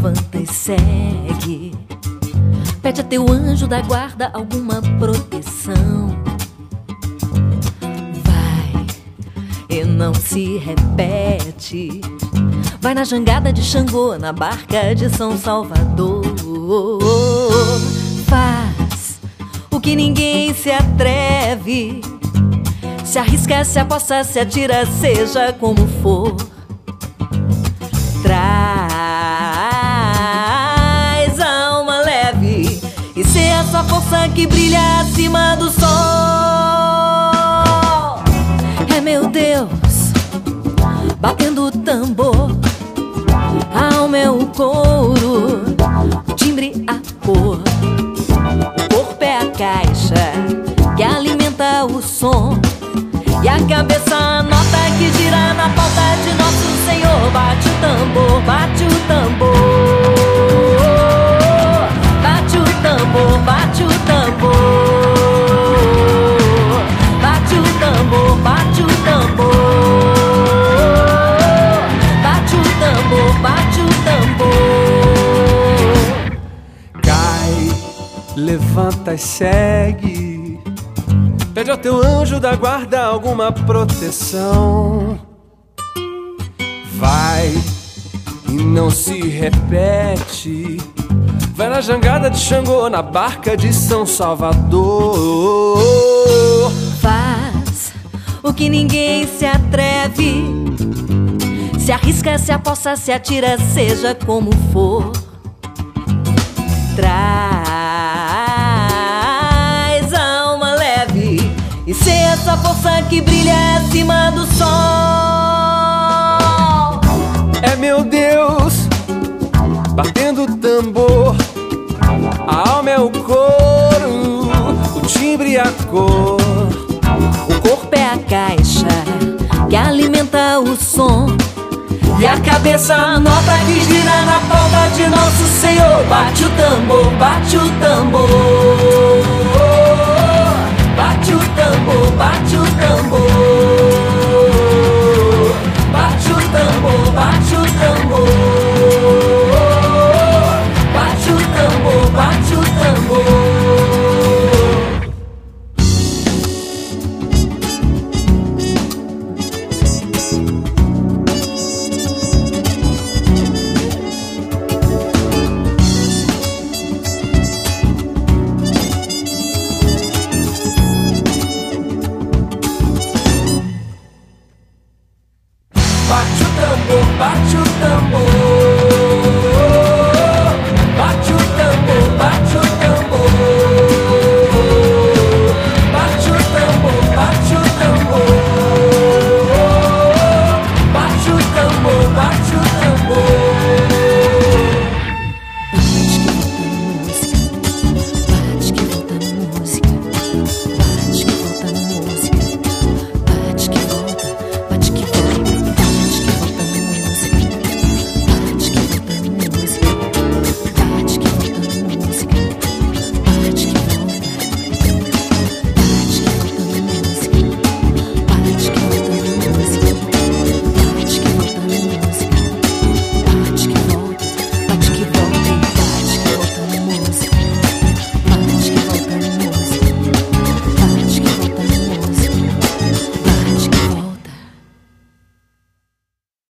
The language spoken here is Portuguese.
levanta e segue. Pede a teu anjo da guarda alguma proteção. Vai e não se repete. Vai na jangada de Xangô, na barca de São Salvador. Faz o que ninguém se atreve. Se arrisca, se aposta, se atira, seja como for. Traz a alma leve e ser essa força que brilha acima do sol. É meu Deus batendo o tambor. A alma é o couro, o timbre a cor. O corpo é a caixa que alimenta o som. E a cabeça a nota que gira na pauta de Nosso Senhor. Bate o tambor, bate o tambor. Bate o tambor, bate o tambor. Bate o tambor, bate o tambor. Bate o tambor, bate o tambor. Cai, levanta e segue. Pede ao teu anjo da guarda alguma proteção. Vai e não se repete. Vai na jangada de Xangô, na barca de São Salvador. Faz o que ninguém se atreve. Se arrisca, se aposta, se atira, seja como for. Traz a alma leve e ser essa força que brilha acima do sol. É meu Deus batendo o tambor. A alma é o couro, o timbre a cor. O corpo é a caixa que alimenta o som. E a cabeça a nota que gira na pauta de Nosso Senhor. Bate o tambor, bate o tambor.